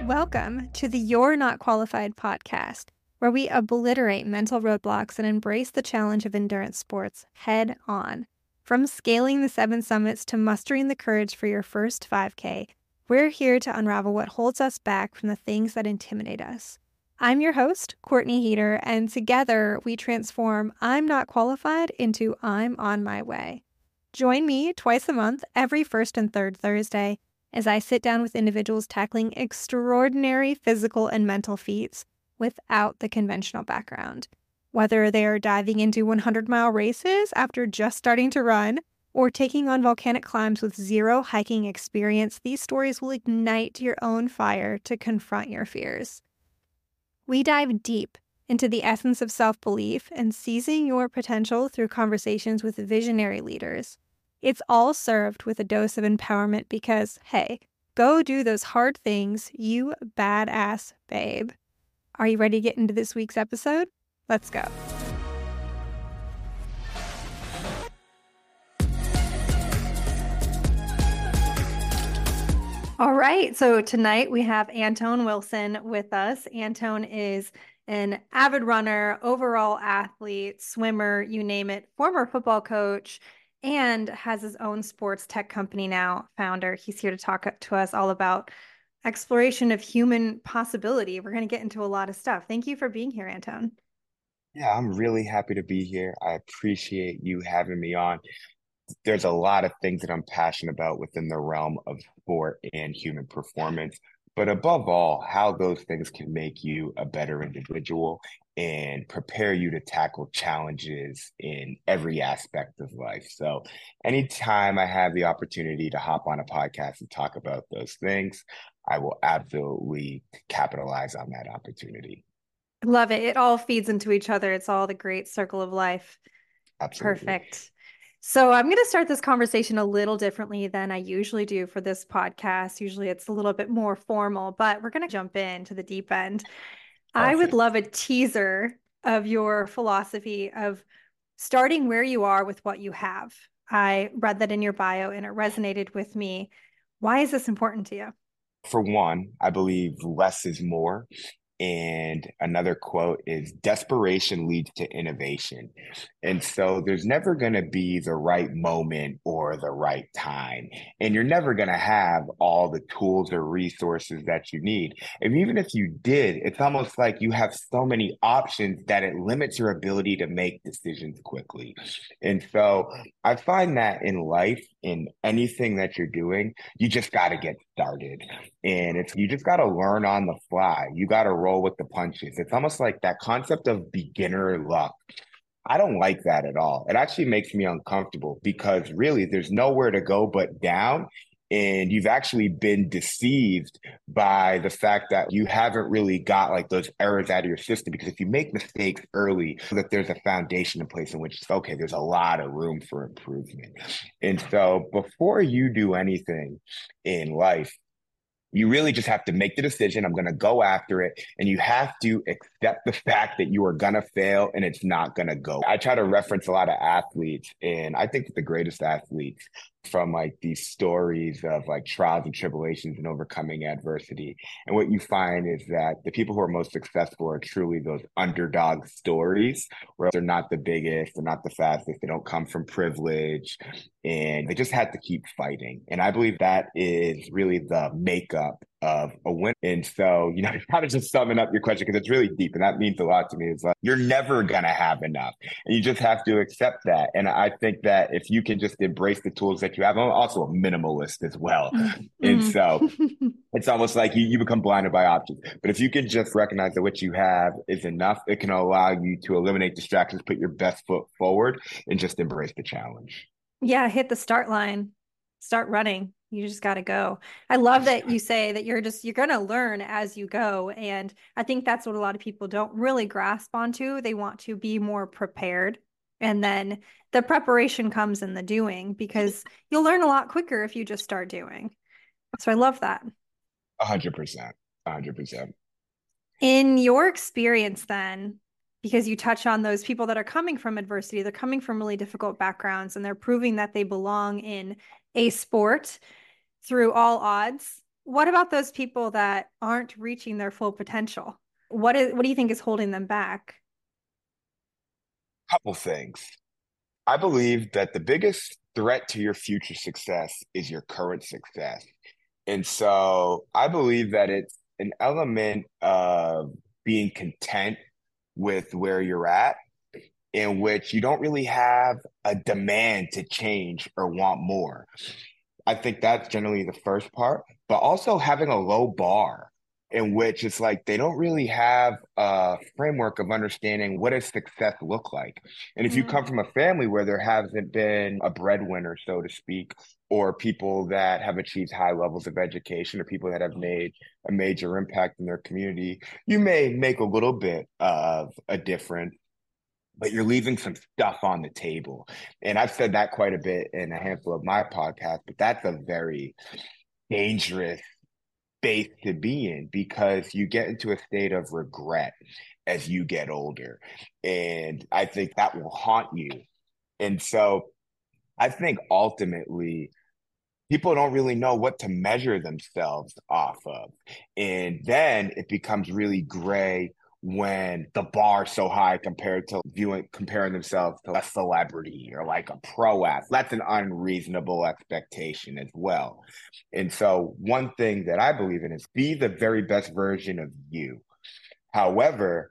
Welcome to the You're Not Qualified podcast, where we obliterate mental roadblocks and embrace the challenge of endurance sports head on. From scaling the 7 summits to mustering the courage for your first 5K, we're here to unravel what holds us back from the things that intimidate us. I'm your host, Courtney Heater, and together we transform I'm not qualified into I'm on my way. Join me twice a month, every first and third Thursday, as I sit down with individuals tackling extraordinary physical and mental feats without the conventional background. Whether they are diving into 100-mile races after just starting to run, or taking on volcanic climbs with zero hiking experience, these stories will ignite your own fire to confront your fears. We dive deep into the essence of self-belief and seizing your potential through conversations with visionary leaders. It's all served with a dose of empowerment because, hey, go do those hard things, you badass babe. Are you ready to get into this week's episode? Let's go. All right, so tonight we have Antone Wilson with us. Antone is an avid runner, overall athlete, swimmer, you name it, former football coach, and has his own sports tech company now, founder. He's here to talk to us all about exploration of human possibility. We're going to get into a lot of stuff. Thank you for being here, Antone. Yeah, I'm really happy to be here. I appreciate you having me on. There's a lot of things that I'm passionate about within the realm of sport and human performance, but above all, how those things can make you a better individual and prepare you to tackle challenges in every aspect of life. So, anytime I have the opportunity to hop on a podcast and talk about those things, I will absolutely capitalize on that opportunity. Love it. It all feeds into each other. It's all the great circle of life. Absolutely. Perfect. So I'm going to start this conversation a little differently than I usually do for this podcast. Usually it's a little bit more formal, but we're going to jump into the deep end. I would Perfect. love a teaser of your philosophy of starting where you are with what you have. I read that in your bio and it resonated with me. Why is this important to you? For one, I believe less is more. And another quote is desperation leads to innovation. And so there's never going to be the right moment or the right time. And you're never going to have all the tools or resources that you need. And even if you did, it's almost like you have so many options that it limits your ability to make decisions quickly. And so I find that in life, in anything that you're doing, you just got to get started. And it's you just got to learn on the fly. You got to roll with the punches. It's almost like that concept of beginner luck. I don't like that at all. It actually makes me uncomfortable because really there's nowhere to go but down. And you've actually been deceived by the fact that you haven't really got like those errors out of your system. Because if you make mistakes early, that there's a foundation in place in which it's okay, there's a lot of room for improvement. And so before you do anything in life, you really just have to make the decision. I'm going to go after it. And you have to accept the fact that you are going to fail and it's not going to go. I try to reference a lot of athletes, and I think that the greatest athletes from like these stories of like trials and tribulations and overcoming adversity. And what you find is that the people who are most successful are truly those underdog stories where they're not the biggest, they're not the fastest, they don't come from privilege, and they just had to keep fighting. And I believe that is really the makeup of a win. And so, kind of just summing up your question, because it's really deep and that means a lot to me. It's like, you're never going to have enough. And you just have to accept that. And I think that if you can just embrace the tools that you have, I'm also a minimalist as well. And so it's almost like you become blinded by options. But if you can just recognize that what you have is enough, it can allow you to eliminate distractions, put your best foot forward, and just embrace the challenge. Yeah, hit the start line, start running. You just got to go. I love that you say that you're going to learn as you go. And I think that's what a lot of people don't really grasp onto. They want to be more prepared. And then the preparation comes in the doing because you'll learn a lot quicker if you just start doing. So I love that. 100%. 100%. In your experience, then, because you touch on those people that are coming from adversity, they're coming from really difficult backgrounds and they're proving that they belong in a sport through all odds. What about those people that aren't reaching their full potential? What do you think is holding them back? Couple things. I believe that the biggest threat to your future success is your current success. And so I believe that it's an element of being content with where you're at, in which you don't really have a demand to change or want more. I think that's generally the first part, but also having a low bar in which it's like they don't really have a framework of understanding what does success look like. And if you come Mm, from a family where there hasn't been a breadwinner, so to speak, or people that have achieved high levels of education or people that have made a major impact in their community, you may make a little bit of a difference, but you're leaving some stuff on the table. And I've said that quite a bit in a handful of my podcasts, but that's a very dangerous space to be in because you get into a state of regret as you get older. And I think that will haunt you. And so I think ultimately people don't really know what to measure themselves off of. And then it becomes really gray when the bar's so high compared to comparing themselves to a celebrity or like a pro athlete. That's an unreasonable expectation as well. And so one thing that I believe in is be the very best version of you. However,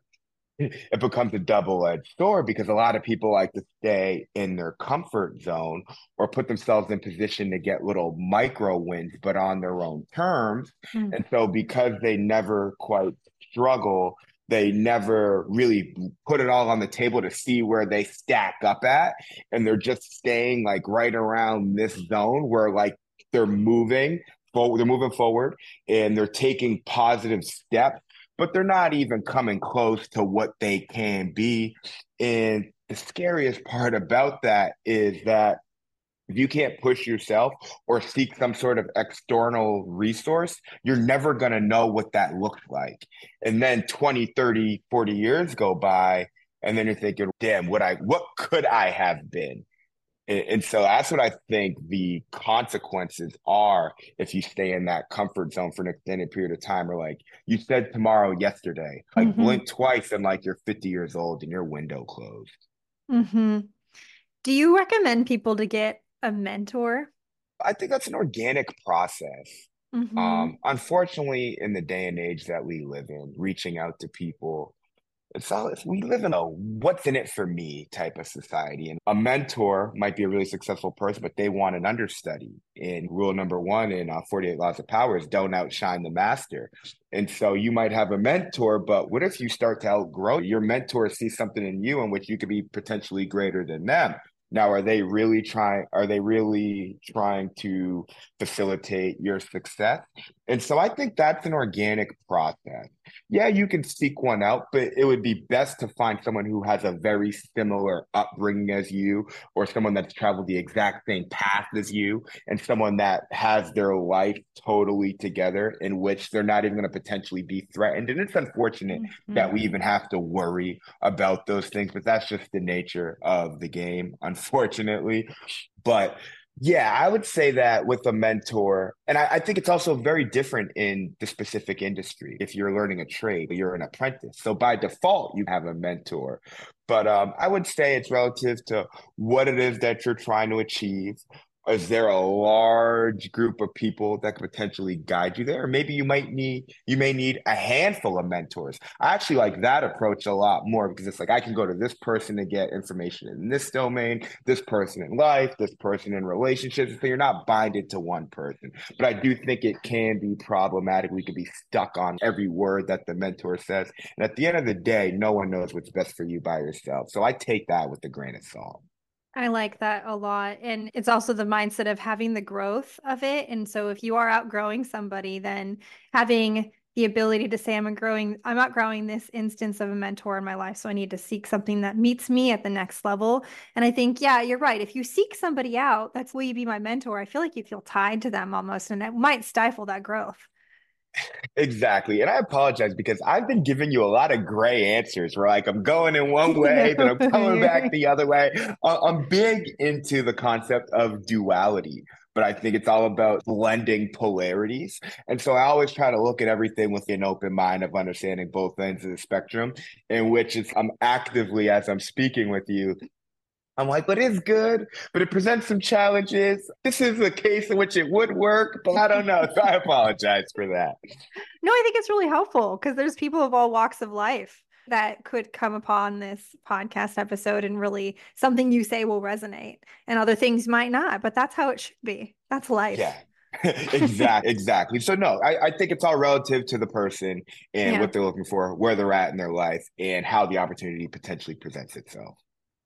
it becomes a double-edged sword because a lot of people like to stay in their comfort zone or put themselves in position to get little micro wins, but on their own terms. mm, And so because they never quite struggle, they never really put it all on the table to see where they stack up at. And they're just staying like right around this zone where like they're moving forward, they're moving forward and they're taking positive steps, but they're not even coming close to what they can be. And the scariest part about that is that if you can't push yourself or seek some sort of external resource, you're never going to know what that looks like. And then 20, 30, 40 years go by, and then you're thinking, damn, what could I have been? And so that's what I think the consequences are if you stay in that comfort zone for an extended period of time. Or like you said tomorrow, yesterday, like hmm blink twice and like you're 50 years old and your window closed. hmm Do you recommend people to get a mentor? I think that's an organic process. Hmm Unfortunately, in the day and age that we live in, reaching out to people, we live in a what's in it for me type of society. And a mentor might be a really successful person, but they want an understudy. And rule number one in 48 Laws of Power is don't outshine the master. And so you might have a mentor, but what if you start to outgrow your mentor, sees something in you in which you could be potentially greater than them? Now, are they really trying to facilitate your success? And so I think that's an organic process. Yeah, you can seek one out, but it would be best to find someone who has a very similar upbringing as you, or someone that's traveled the exact same path as you, and someone that has their life totally together, in which they're not even going to potentially be threatened. And it's unfortunate that we hmm even have to worry about those things, but that's just the nature of the game, unfortunately. But yeah, I would say that with a mentor, and I think it's also very different in the specific industry. If you're learning a trade, you're an apprentice. So by default, you have a mentor. But I would say it's relative to what it is that you're trying to achieve. Is there a large group of people that could potentially guide you there? Or maybe you may need a handful of mentors. I actually like that approach a lot more because it's like I can go to this person to get information in this domain, this person in life, this person in relationships. So you're not binded to one person. But I do think it can be problematic. We could be stuck on every word that the mentor says. And at the end of the day, no one knows what's best for you by yourself. So I take that with a grain of salt. I like that a lot. And it's also the mindset of having the growth of it. And so if you are outgrowing somebody, then having the ability to say, I'm outgrowing this instance of a mentor in my life. So I need to seek something that meets me at the next level. And I think, yeah, you're right. If you seek somebody out, that's will you be my mentor? I feel like you feel tied to them almost, and it might stifle that growth. Exactly. And I apologize because I've been giving you a lot of gray answers where like I'm going in one way, then No, I'm coming back the other way. I'm big into the concept of duality. but I think it's all about blending polarities. And so I always try to look at everything with an open mind of understanding both ends of the spectrum, in which I'm actively, as I'm speaking with you, I'm like, but it's good, but it presents some challenges. This is a case in which it would work, but I don't know. So I apologize for that. No, I think it's really helpful because there's people of all walks of life that could come upon this podcast episode and really something you say will resonate and other things might not, but that's how it should be. That's Yeah. life. Exactly. So no, I think it's all relative to the person and Yeah. what they're looking for, where they're at in their life, and how the opportunity potentially presents itself.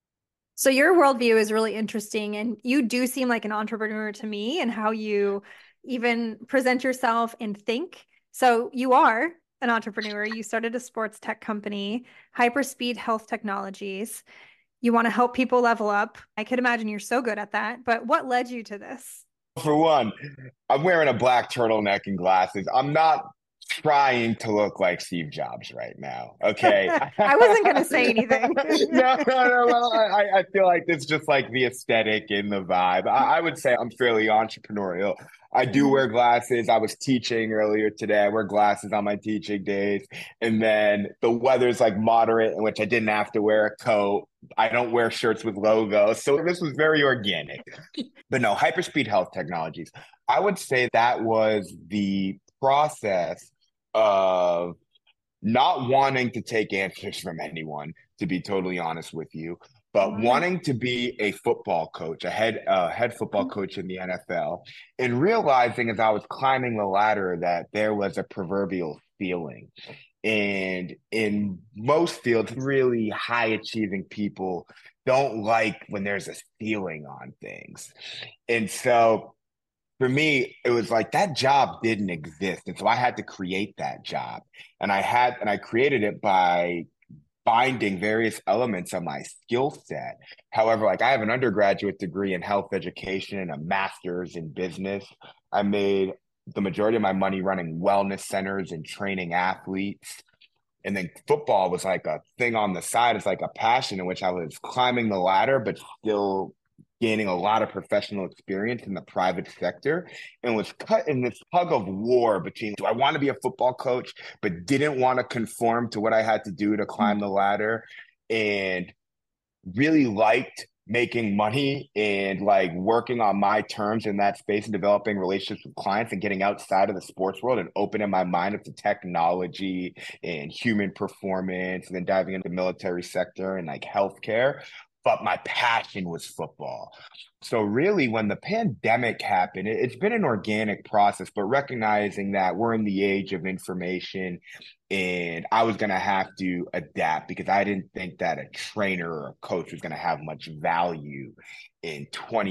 So your worldview is really interesting, and you do seem like an entrepreneur to me and how you even present yourself and think. So you are an entrepreneur. You started a sports tech company, Hyperspeed Health Technologies. You want to help people level up. I could imagine you're so good at that, but what led you to this? For one, I'm wearing a black turtleneck and glasses. I'm not trying to look like Steve Jobs right now. Okay. I wasn't going to say anything. No. Well, I feel like it's just like the aesthetic and the vibe. I would say I'm fairly entrepreneurial. I do Mhm. wear glasses. I was teaching earlier today. I wear glasses on my teaching days. And then the weather's like moderate, in which I didn't have to wear a coat. I don't wear shirts with logos. So this was very organic. But no, Hyperspeed Health Technologies. I would say that was the process of not wanting to take answers from anyone, to be totally honest with you, but Love it. wanting to be a football coach, a head football coach in the NFL, and realizing as I was climbing the ladder that there was a proverbial ceiling. And in most fields, really high achieving people don't like when there's a ceiling on things. And so for me, it was like that job didn't exist. And so I had to create that job. And I created it by binding various elements of my skill set. However, like I have an undergraduate degree in health education and a master's in business. I made the majority of my money running wellness centers and training athletes. And then football was like a thing on the side. It's like a passion in which I was climbing the ladder, but still gaining a lot of professional experience in the private sector, and was cut in this tug of war between, do I want to be a football coach, but didn't want to conform to what I had to do to climb the ladder, and really liked making money and like working on my terms in that space and developing relationships with clients and getting outside of the sports world and opening my mind up to technology and human performance and then diving into the military sector and like healthcare. But my passion was football. So really, when the pandemic happened, it's been an organic process, but recognizing that we're in the age of information and I was going to have to adapt because I didn't think that a trainer or a coach was going to have much value in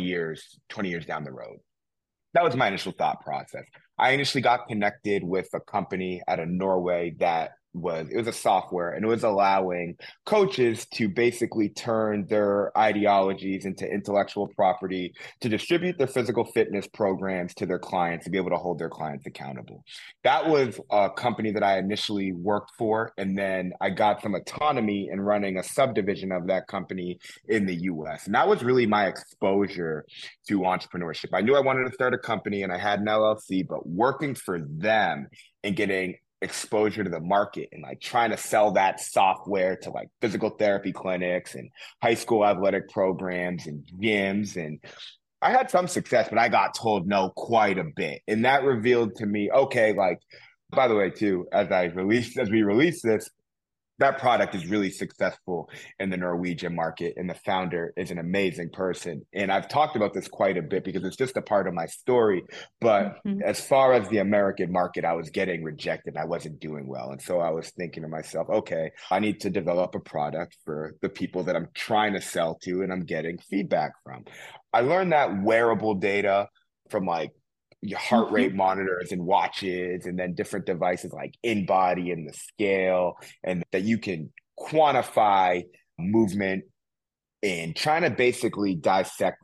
20 years down the road. That was my initial thought process. I initially got connected with a company out of Norway that was a software and it was allowing coaches to basically turn their ideologies into intellectual property to distribute their physical fitness programs to their clients to be able to hold their clients accountable. That was a company that I initially worked for, and then I got some autonomy in running a subdivision of that company in the US. And that was really my exposure to entrepreneurship. I knew I wanted to start a company and I had an LLC, but working for them and getting exposure to the market and like trying to sell that software to like physical therapy clinics and high school athletic programs and gyms. And I had some success, but I got told no quite a bit. And that revealed to me, okay, like, by the way, too, as we release this, that product is really successful in the Norwegian market, and the founder is an amazing person. And I've talked about this quite a bit because it's just a part of my story. But Mhm. as far as the American market, I was getting rejected. I wasn't doing well. And so I was thinking to myself, okay, I need to develop a product for the people that I'm trying to sell to and I'm getting feedback from. I learned that wearable data from like your heart rate Mhm. monitors and watches, and then different devices like InBody and the scale, and that you can quantify movement and trying to basically dissect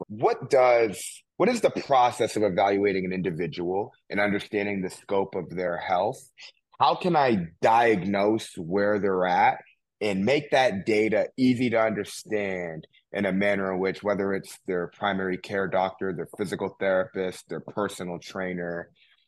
what is the process of evaluating an individual and understanding the scope of their health. How can I diagnose where they're at and make that data easy to understand in a manner in which, whether it's their primary care doctor, their physical therapist, their personal trainer,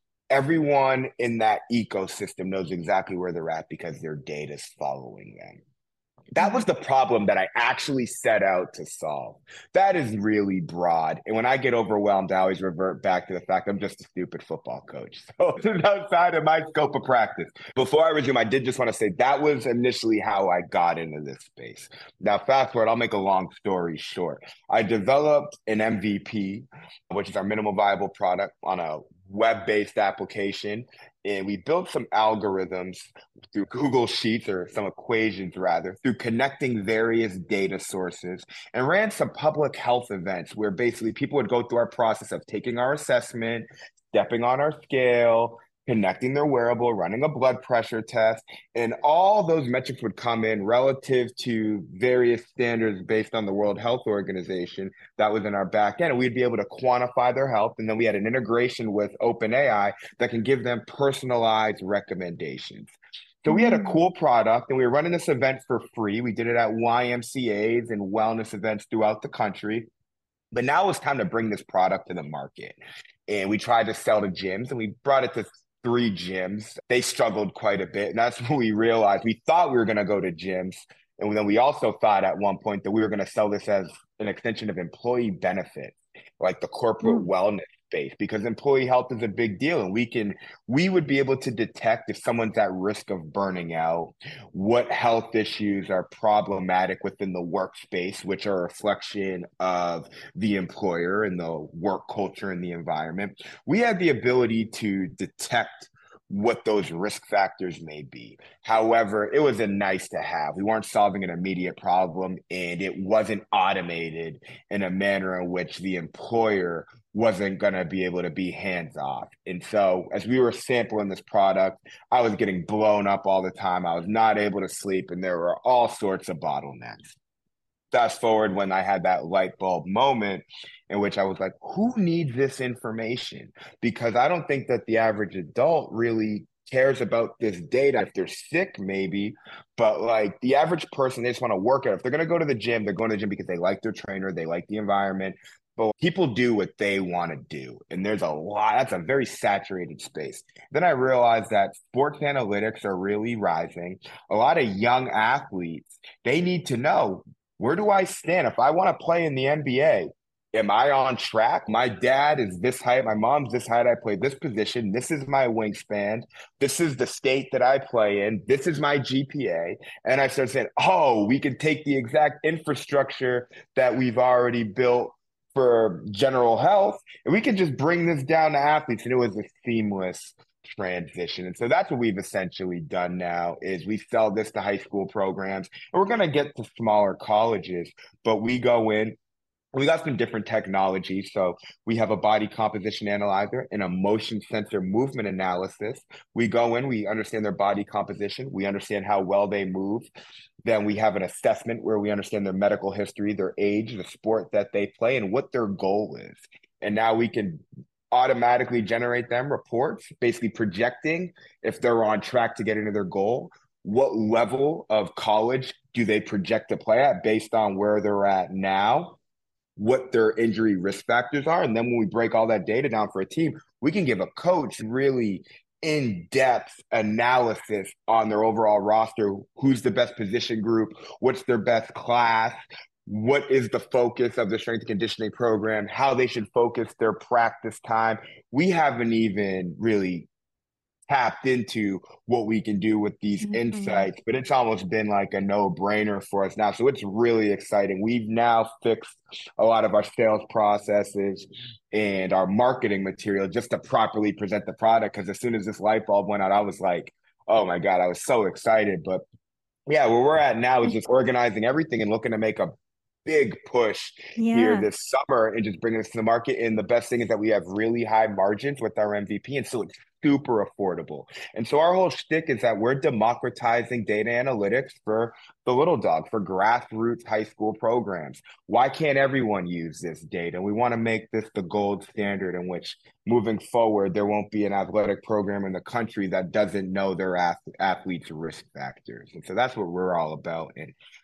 everyone in that ecosystem knows exactly where they're at because their data is following them. That was the problem that I actually set out to solve. That is really broad. And when I get overwhelmed, I always revert back to the fact I'm just a stupid football coach. So it's outside of my scope of practice. Before I resume, I did just want to say that was initially how I got into this space. Now, fast forward, I'll make a long story short. I developed an MVP, which is our minimal viable product, on a web-based application. And we built some algorithms through Google Sheets, or some equations rather, through connecting various data sources, and ran some public health events where basically people would go through our process of taking our assessment, stepping on our scale, connecting their wearable, running a blood pressure test, and all those metrics would come in relative to various standards based on the World Health Organization that was in our back end. And we'd be able to quantify their health. And then we had an integration with OpenAI that can give them personalized recommendations. So we had a cool product, and we were running this event for free. We did it at YMCAs and wellness events throughout the country. But now it's time to bring this product to the market. And we tried to sell to gyms, and we brought it to 3 gyms. They struggled quite a bit. And that's when we realized we thought we were going to go to gyms. And then we also thought at one point that we were going to sell this as an extension of employee benefits, like the corporate wellness space, because employee health is a big deal. And we would be able to detect if someone's at risk of burning out, what health issues are problematic within the workspace, which are a reflection of the employer and the work culture and the environment. We had the ability to detect what those risk factors may be. However, it was a nice to have. We weren't solving an immediate problem, and it wasn't automated in a manner in which the employer wasn't going to be able to be hands off. And so as we were sampling this product, I was getting blown up all the time. I was not able to sleep, and there were all sorts of bottlenecks. Fast forward when I had that light bulb moment in which I was like, who needs this information? Because I don't think that the average adult really cares about this data. If they're sick, maybe, but like the average person, they just want to work out. If they're going to go to the gym, they're going to the gym because they like their trainer, they like the environment. But people do what they want to do. And there's a lot, that's a very saturated space. Then I realized that sports analytics are really rising. A lot of young athletes, they need to know, where do I stand? If I want to play in the NBA, am I on track? My dad is this height. My mom's this height. I play this position. This is my wingspan. This is the state that I play in. This is my GPA. And I started saying, oh, we can take the exact infrastructure that we've already built for general health, and we can just bring this down to athletes. And it was a seamless transition. And so that's what we've essentially done now is we sell this to high school programs, and we're going to get to smaller colleges, but we go in. We got some different technology. So we have a body composition analyzer and a motion sensor movement analysis. We go in, we understand their body composition, we understand how well they move. Then we have an assessment where we understand their medical history, their age, the sport that they play, and what their goal is. And now we can automatically generate them reports, basically projecting if they're on track to get into their goal. What level of college do they project to play at based on where they're at now? What their injury risk factors are. And then when we break all that data down for a team, we can give a coach really in-depth analysis on their overall roster. Who's the best position group? What's their best class? What is the focus of the strength and conditioning program? How they should focus their practice time. We haven't even really tapped into what we can do with these insights, but it's almost been like a no-brainer for us now. So it's really exciting. We've now fixed a lot of our sales processes and our marketing material just to properly present the product. Because as soon as this light bulb went out, I was like, oh my God, I was so excited. But yeah, where we're at now is just organizing everything and looking to make a big push here this summer and just bringing this to the market. And the best thing is that we have really high margins with our MVP. And so it's super affordable. And so our whole shtick is that we're democratizing data analytics for the little dog, for grassroots high school programs. Why can't everyone use this data? We want to make this the gold standard in which moving forward, there won't be an athletic program in the country that doesn't know their athletes' risk factors. And so that's what we're all about. And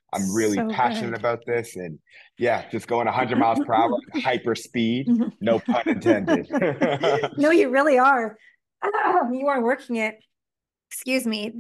I'm really So passionate good. about this. And yeah, just going 100 miles per hour, hyper speed, no pun intended. No, you really are. You are working it. Excuse me.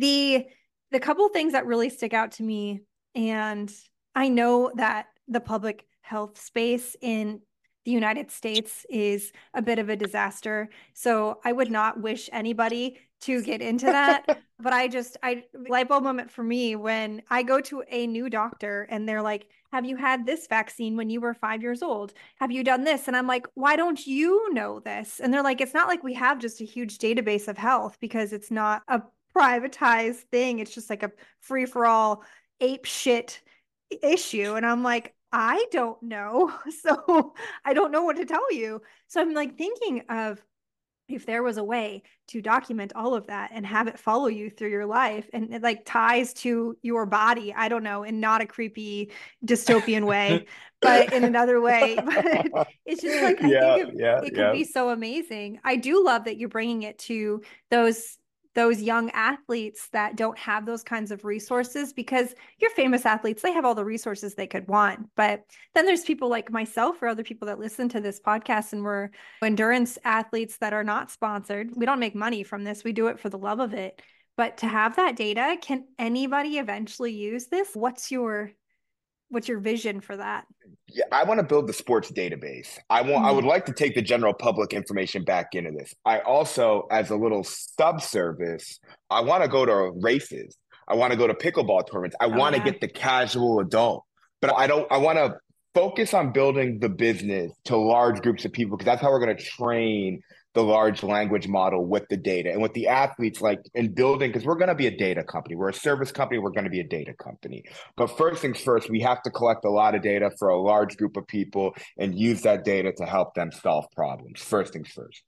The couple things that really stick out to me, and I know that the public health space in the United States is a bit of a disaster. So I would not wish anybody to get into that. But I light bulb moment for me when I go to a new doctor and they're like, have you had this vaccine when you were 5 years old? Have you done this? And I'm like, why don't you know this? And they're like, it's not like we have just a huge database of health because it's not a privatized thing. It's just like a free for all ape shit issue. And I'm like, I don't know. So I don't know what to tell you. So I'm like thinking of if there was a way to document all of that and have it follow you through your life and it like ties to your body, I don't know, in not a creepy dystopian way, but in another way. But it's just like, I think Yeah, yeah, it could yeah. be so amazing. I do love that you're bringing it to those those young athletes that don't have those kinds of resources because your famous athletes, they have all the resources they could want. But then there's people like myself or other people that listen to this podcast and we're endurance athletes that are not sponsored. We don't make money from this. We do it for the love of it. But to have that data, can anybody eventually use this? What's your vision for that? Yeah, I want to build the sports database. I would Mm. like to take the general public information back into this. I also, as a little subservice, I want to go to races. I want to go to pickleball tournaments. I Oh want to yeah. get the casual adult. But I want to focus on building the business to large groups of people because that's how we're going to train the large language model with the data and with the athletes like in building because we're going to be a data company. We're a service company. We're going to be a data company. But first things first, we have to collect a lot of data for a large group of people and use that data to help them solve problems. First things first.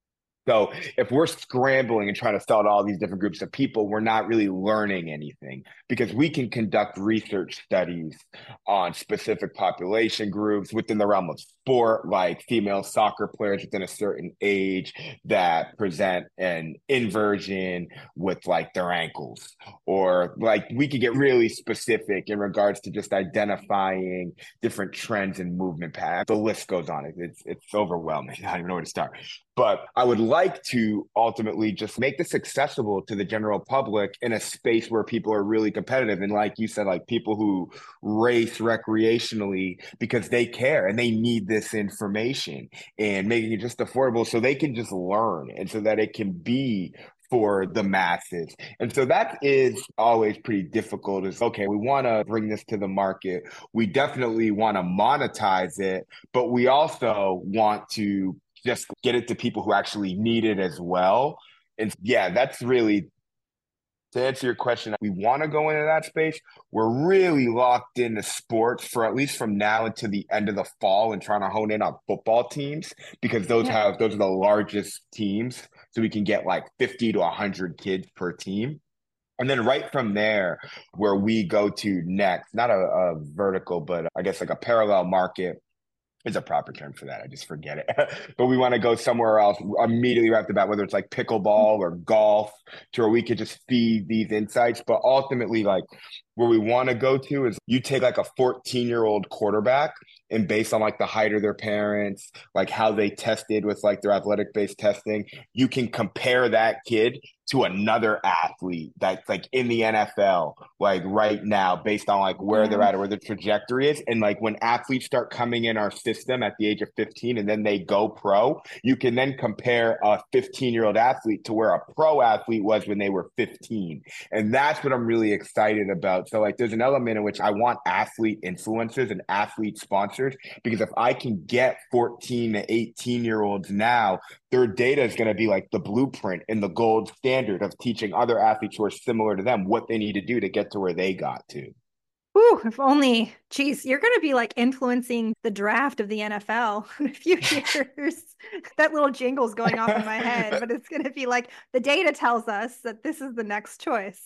So if we're scrambling and trying to sell to all these different groups of people, we're not really learning anything because we can conduct research studies on specific population groups within the realm of sport, like female soccer players within a certain age that present an inversion with like their ankles, or like we could get really specific in regards to just identifying different trends and movement patterns. The list goes on. It's overwhelming. I don't even know where to start. But I would like to ultimately just make this accessible to the general public in a space where people are really competitive. And like you said, like people who race recreationally because they care and they need this information and making it just affordable so they can just learn and so that it can be for the masses. And so that is always pretty difficult is okay, we want to bring this to the market. We definitely want to monetize it, but we also want to just get it to people who actually need it as well. And yeah, that's really to answer your question. We want to go into that space. We're really locked into sports for at least from now until the end of the fall and trying to hone in on football teams because Yep. those are the largest teams. So we can get like 50 to 100 kids per team. And then right from there, where we go to next, not a vertical, but I guess like a parallel market is a proper term for that. I just forget it. But we want to go somewhere else immediately right after that, whether it's like pickleball or golf, to where we could just feed these insights. But ultimately, like where we want to go to is you take like a 14-year-old quarterback and based on like the height of their parents, like how they tested with like their athletic based testing, you can compare that kid to another athlete that's like in the NFL, like right now, based on like where they're Wow. at or where the trajectory is. And like when athletes start coming in our system at the age of 15 and then they go pro, you can then compare a 15-year-old athlete to where a pro athlete was when they were 15. And that's what I'm really excited about. So like there's an element in which I want athlete influencers and athlete sponsors because if I can get 14 to 18-year-olds now, their data is going to be like the blueprint and the gold standard of teaching other athletes who are similar to them what they need to do to get to where they got to. Ooh, if only, geez, you're going to be like influencing the draft of the NFL in a few years. That little jingle's going off in my head, but it's going to be like the data tells us that this is the next choice.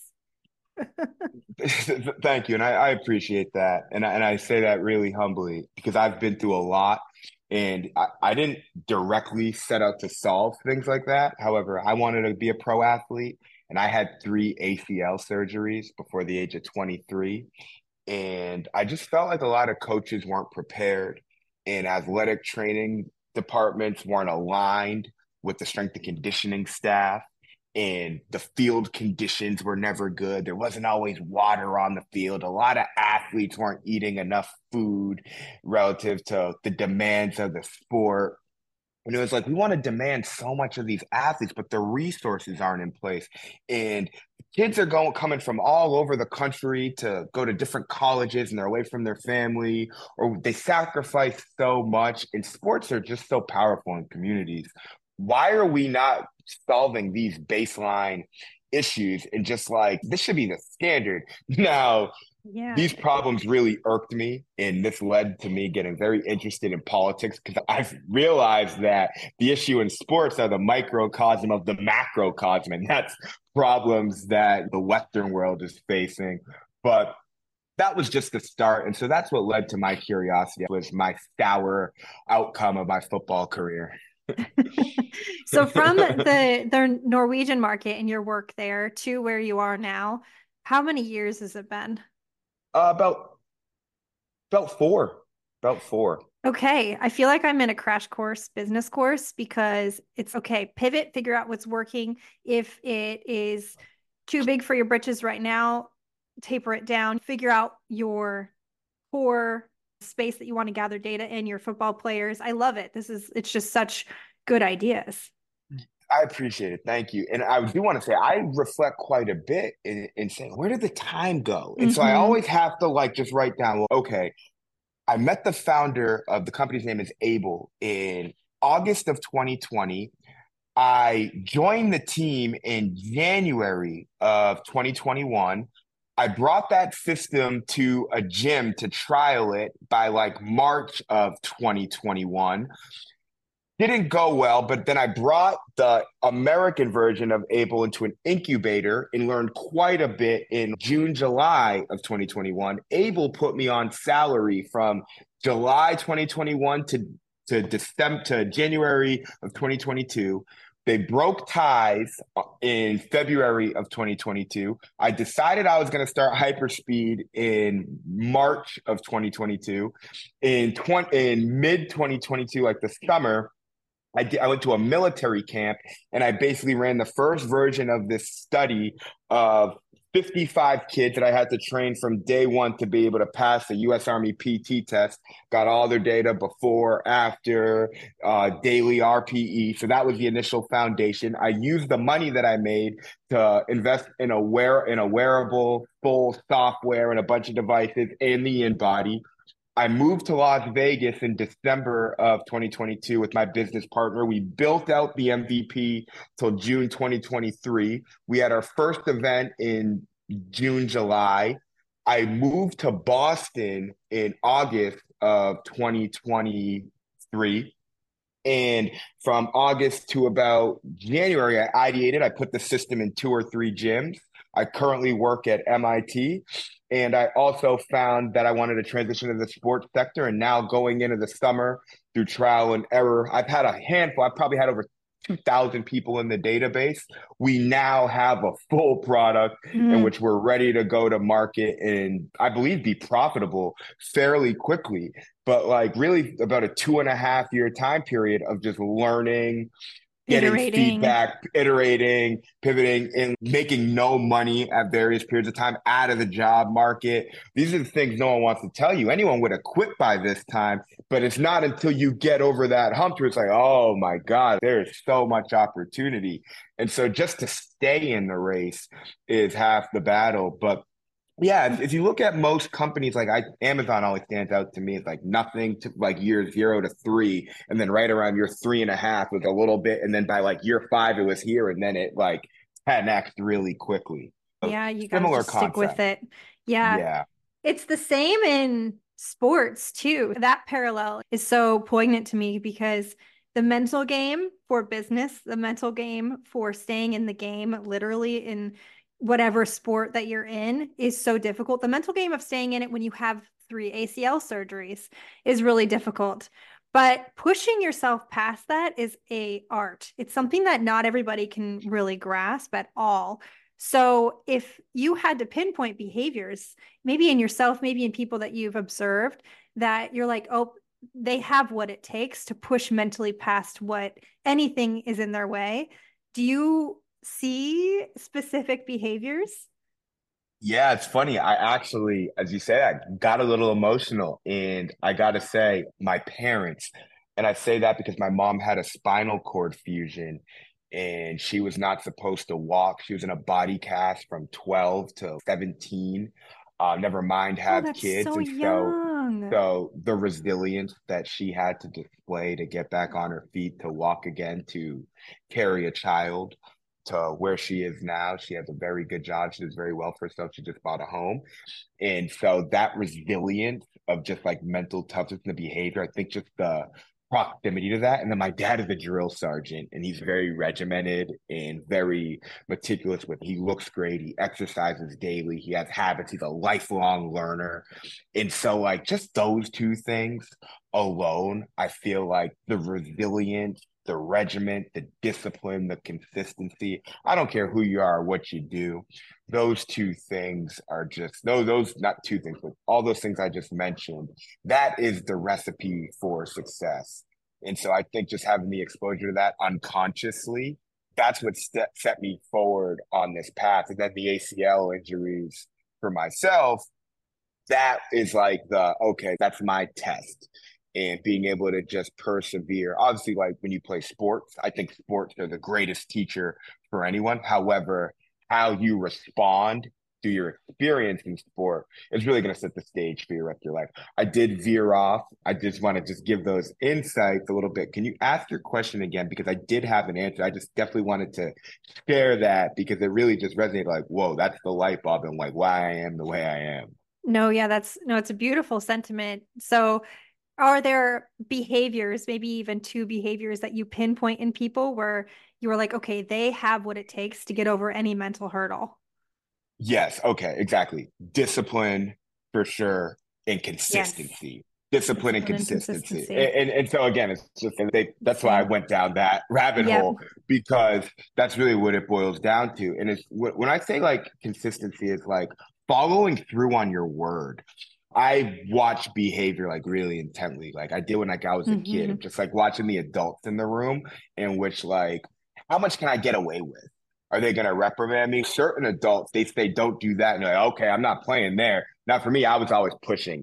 Thank you. And I appreciate that. And I say that really humbly because I've been through a lot and I didn't directly set out to solve things like that. However, I wanted to be a pro athlete and I had 3 ACL surgeries before the age of 23. And I just felt like a lot of coaches weren't prepared, and athletic training departments weren't aligned with the strength and conditioning staff. And the field conditions were never good. There wasn't always water on the field. A lot of athletes weren't eating enough food relative to the demands of the sport. And it was like, we want to demand so much of these athletes, but the resources aren't in place. And kids are coming from all over the country to go to different colleges, and they're away from their family, or they sacrifice so much. And sports are just so powerful in communities. Why are we not solving these baseline issues and just like, this should be the standard? Now, Yeah. these problems really irked me, and this led to me getting very interested in politics because I've realized that the issue in sports are the microcosm of the macrocosm, and that's problems that the Western world is facing. But that was just the start, and so that's what led to my curiosity, was my sour outcome of my football career. So from the Norwegian market and your work there to where you are now, how many years has it been? Uh, about about four, about four. Okay, I feel like I'm in a crash course, business course, because it's okay, pivot, figure out what's working. If it is too big for your britches right now, taper it down, figure out your core space that you want to gather data in, your football players. I love it. It's just such good ideas. I appreciate it. Thank you. And I do want to say, I reflect quite a bit in saying, where did the time go? And so I Mm-hmm. always have to like just write down, well, okay, I met the founder of the company's name is Able in August of 2020. I joined the team in January of 2021. I brought that system to a gym to trial it by like March of 2021. Didn't go well, but then I brought the American version of Able into an incubator and learned quite a bit in June, July of 2021. Able put me on salary from July 2021 to December to January of 2022. They broke ties in February of 2022. I decided I was going to start Hyperspeed in March of 2022. In mid 2022, like the summer, I went to a military camp, and I basically ran the first version of this study of 55 kids that I had to train from day one to be able to pass the U.S. Army PT test. Got all their data before, after, daily RPE. So that was the initial foundation. I used the money that I made to invest in a wearable, full software and a bunch of devices in the InBody. I moved to Las Vegas in December of 2022 with my business partner. We built out the MVP till June 2023. We had our first event in June, July. I moved to Boston in August of 2023. And from August to about January, I ideated. I put the system in two or three gyms. I currently work at MIT. And I also found that I wanted to transition to the sports sector. And now going into the summer through trial and error, I've had a handful. I've probably had over 2,000 people in the database. We now have a full product in Mm. which we're ready to go to market and I believe be profitable fairly quickly. But like really about a 2.5 year time period of just learning, getting Iterating. feedback, iterating, pivoting, and making no money at various periods of time out of the job market. These are the things no one wants to tell you. Anyone would have quit by this time, but it's not until you get over that hump where it's like, oh my God, there's so much opportunity. And so just to stay in the race is half the battle. But yeah, if you look at most companies, like Amazon always stands out to me. It's like nothing to like year 0 to 3, and then right around year 3.5 with a little bit, and then by like year 5 it was here, and then it like 10x really quickly. So Yeah, you got to similar just stick with concept. it. Yeah. Yeah. It's the same in sports too. That parallel is so poignant to me because the mental game for business, the mental game for staying in the game, literally in whatever sport that you're in, is so difficult. The mental game of staying in it when you have three ACL surgeries is really difficult. But pushing yourself past that is a art. It's something that not everybody can really grasp at all. So if you had to pinpoint behaviors, maybe in yourself, maybe in people that you've observed, that you're like, oh, they have what it takes to push mentally past what anything is in their way. Do you see specific behaviors? Yeah, it's funny. I actually, as you say, I got a little emotional, and I gotta say, my parents, and I say that because my mom had a spinal cord fusion and she was not supposed to walk. She was in a body cast from 12 to 17, never mind Oh, have that's kids. so And so, young. so the resilience that she had to display to get back on her feet, to walk again, to carry a child to where she is now. She has a very good job. She does very well for herself. She just bought a home. And so that resilience of just like mental toughness and the behavior, I think just the proximity to that. And then my dad is a drill sergeant and he's very regimented and very meticulous with, he looks great. He exercises daily. He has habits. He's a lifelong learner. And so like just those two things alone, I feel like the resilience, the regiment, the discipline, the consistency. I don't care who you are, what you do. Those two things are just those not two things, but all those things I just mentioned. That is the recipe for success. And so I think just having the exposure to that unconsciously, that's what set me forward on this path. And then the ACL injuries for myself, that is like the okay, that's my test. And being able to just persevere. Obviously, like when you play sports, I think sports are the greatest teacher for anyone. However, how you respond to your experience in sport is really going to set the stage for your rest of your life. I did veer off. I just want to just give those insights a little bit. Can you ask your question again? Because I did have an answer. I just definitely wanted to share that because it really just resonated like, whoa, that's the light bulb and like why I am the way I am. No, yeah, that's no, it's a beautiful sentiment. So, are there behaviors, maybe even two behaviors that you pinpoint in people where you were like, okay, they have what it takes to get over any mental hurdle? Yes. Okay. Exactly. Discipline for sure, and Yes. consistency. Discipline and Discipline and consistency. consistency. And so again, it's just that's why I Same. went down that rabbit Yep. hole because that's really what it boils down to. And it's when I say like consistency, it's like following through on your word. I watch behavior like really intently, like I did when like I was a kid, of Hmm. just like watching the adults in the room, in which like how much can I get away with? Are they going to reprimand me? Certain adults, they say, don't do that. And they're like, okay, I'm not playing there. Now, for me, I was always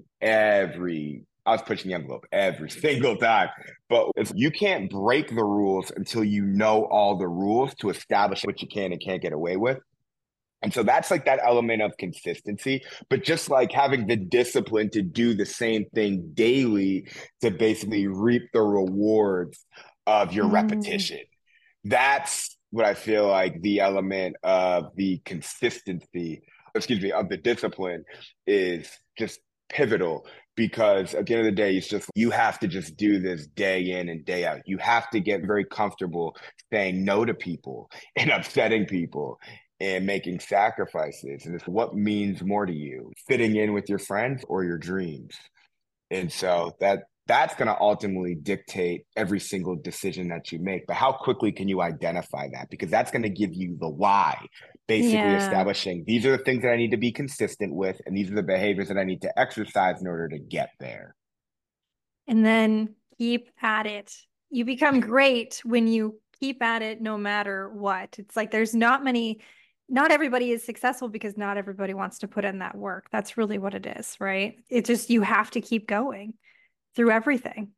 I was pushing the envelope every single time. But if you can't break the rules until you know all the rules to establish what you can and can't get away with. And so that's like that element of consistency, but just like having the discipline to do the same thing daily to basically reap the rewards of your Mm. repetition. That's what I feel like the element of the consistency, excuse me, of the discipline is just pivotal because at the end of the day, it's just you have to just do this day in and day out. You have to get very comfortable saying no to people and upsetting people and making sacrifices. And it's what means more to you, fitting in with your friends or your dreams. And so that's going to ultimately dictate every single decision that you make. But how quickly can you identify that? Because that's going to give you the why, basically Yeah. establishing these are the things that I need to be consistent with, and these are the behaviors that I need to exercise in order to get there. And then keep at it. You become great when you keep at it no matter what. It's like there's not everybody is successful because not everybody wants to put in that work. That's really what it is, right? It's just you have to keep going through everything.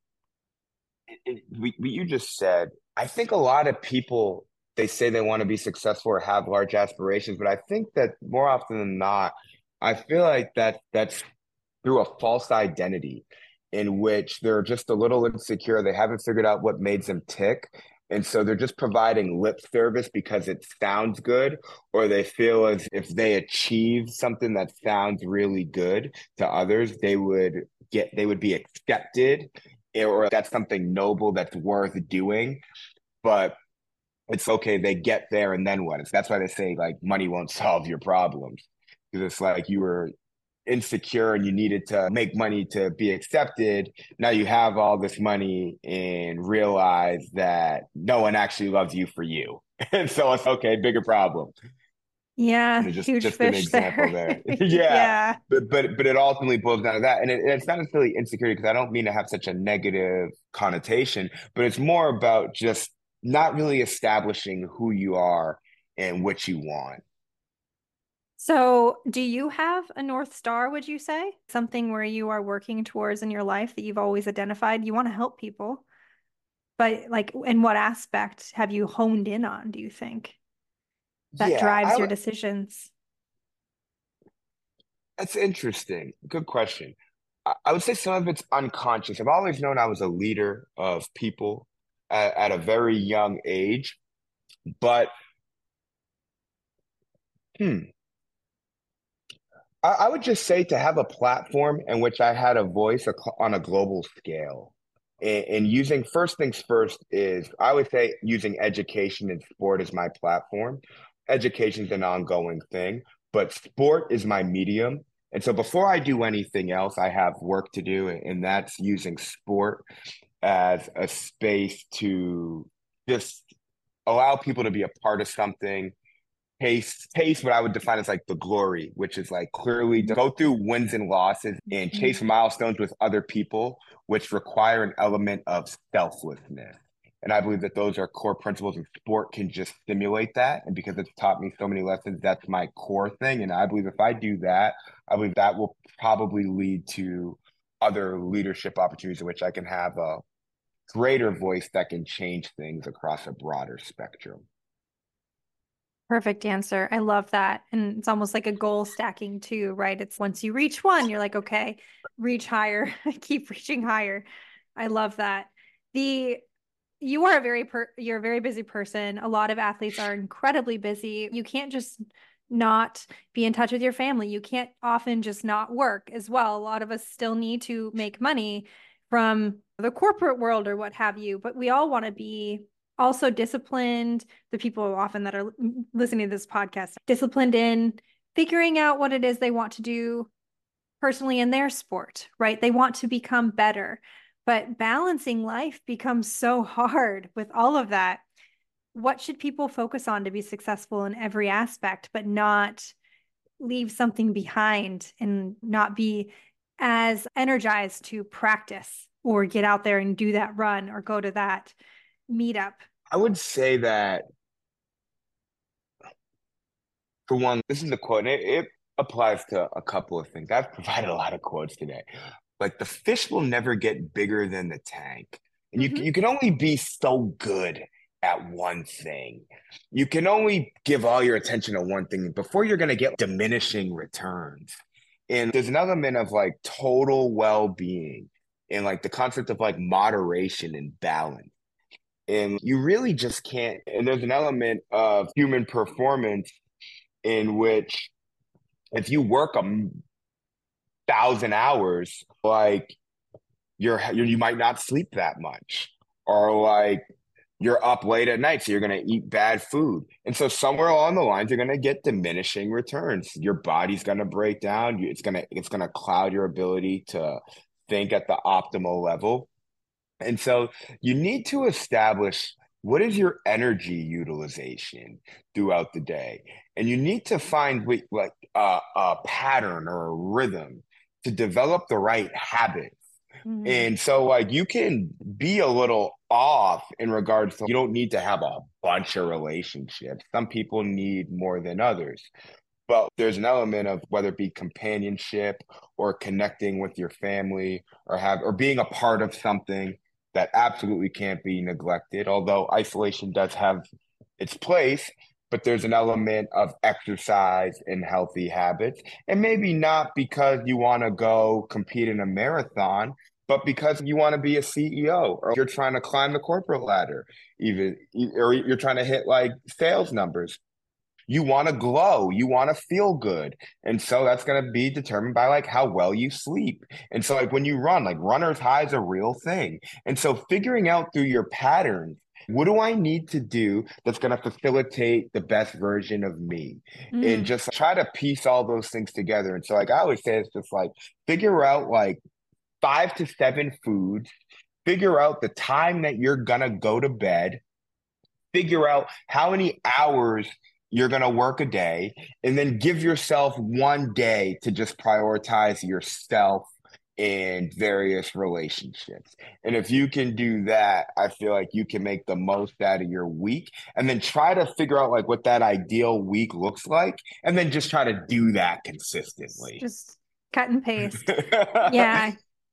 What you just said, I think a lot of people they say they want to be successful or have large aspirations, but I think that more often than not, I feel like that's through a false identity in which they're just a little insecure. They haven't figured out what made them tick. And so they're just providing lip service because it sounds good, or they feel as if they achieve something that sounds really good to others, they would be accepted, or that's something noble that's worth doing. But it's okay, they get there and then what? That's why they say like money won't solve your problems. Because it's like you were insecure and you needed to make money to be accepted. Now you have all this money and realize that no one actually loves you for you. And so it's okay, bigger problem. Yeah, And it's huge just an fish example there. there. Yeah. Yeah. But it ultimately boils down to that. And it's not necessarily insecurity because I don't mean to have such a negative connotation, but it's more about just not really establishing who you are and what you want. So, do you have a North Star, would you say? Something where you are working towards in your life that you've always identified? You want to help people, but like in what aspect have you honed in on, do you think, that Yeah, drives your decisions? that's interesting. Good question. I would say some of it's unconscious. I've always known I was a leader of people at a very young age, but hmm, I would just say to have a platform in which I had a voice on a global scale. And using first things first is I would say using education and sport as my platform. Education is an ongoing thing, but sport is my medium. And so before I do anything else, I have work to do, and that's using sport as a space to just allow people to be a part of something, taste what I would define as like the glory, which is like clearly to go through wins and losses and chase Mhm. milestones with other people, which require an element of selflessness. And I believe that those are core principles, and sport can just stimulate that. And because it's taught me so many lessons, that's my core thing. And I believe if I do that, I believe that will probably lead to other leadership opportunities in which I can have a greater voice that can change things across a broader spectrum. Perfect answer. I love that. And it's almost like a goal stacking too, right? It's once you reach one, you're like, okay, reach higher, keep reaching higher. I love that. The you are you're a very busy person. A lot of athletes are incredibly busy. You can't just not be in touch with your family. You can't often just not work as well. A lot of us still need to make money from the corporate world or what have you, but we all want to be also disciplined. The people often that are listening to this podcast, disciplined in figuring out what it is they want to do personally in their sport, right? They want to become better, but balancing life becomes so hard with all of that. What should people focus on to be successful in every aspect, but not leave something behind and not be as energized to practice or get out there and do that run or go to that meetup? I would say that for one, this is a quote, and it applies to a couple of things. I've provided a lot of quotes today. Like the fish will never get bigger than the tank. And Mm-hmm. you can only be so good at one thing. You can only give all your attention to one thing before you're going to get diminishing returns. And there's an element of like total well-being and like the concept of like moderation and balance. And you really just can't. And there's an element of human performance in which if you work 1,000 hours, like you might not sleep that much, or like you're up late at night, so you're going to eat bad food, and so somewhere along the lines, you're going to get diminishing returns. Your body's going to break down. It's going to cloud your ability to think at the optimal level. And so you need to establish what is your energy utilization throughout the day. And you need to find like a pattern or a rhythm to develop the right habits. Mm-hmm. And so like you can be a little off in regards to you don't need to have a bunch of relationships. Some people need more than others. But there's an element of whether it be companionship or connecting with your family or being a part of something that absolutely can't be neglected. Although isolation does have its place, but there's an element of exercise and healthy habits. And maybe not because you want to go compete in a marathon, but because you want to be a CEO or you're trying to climb the corporate ladder, even or you're trying to hit like sales numbers. You want to glow, you want to feel good. And so that's going to be determined by like how well you sleep. And so like when you run, like runner's high is a real thing. And so figuring out through your patterns, what do I need to do that's going to facilitate the best version of me? And Mm. just try to piece all those things together. And so like I always say, it's just like figure out like 5 to 7 foods, figure out the time that you're going to go to bed, figure out how many hours you're going to work a day, and then give yourself one day to just prioritize yourself in various relationships. And if you can do that, I feel like you can make the most out of your week, and then try to figure out like what that ideal week looks like, and then just try to do that consistently. Just cut and paste. Yeah,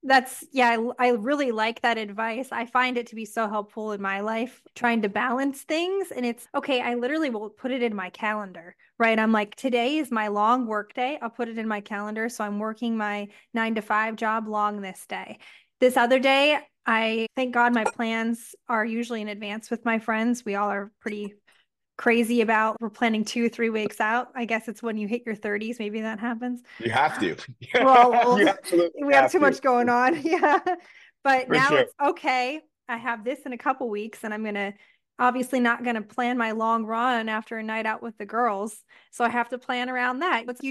I really like that advice. I find it to be so helpful in my life trying to balance things. And it's okay, I literally will put it in my calendar, right? I'm like, today is my long work day. I'll put it in my calendar. So I'm working my 9 to 5 job long this day. This other day, I thank God my plans are usually in advance with my friends. We all are pretty crazy about we're planning 2 3 weeks out. I guess it's when you hit your 30s, maybe that happens. You have to. Well, You absolutely we have have too to, much going on. Yeah. But for now sure. it's okay. I have this in a couple weeks, and I'm going to obviously not going to plan my long run after a night out with the girls. So I have to plan around that. But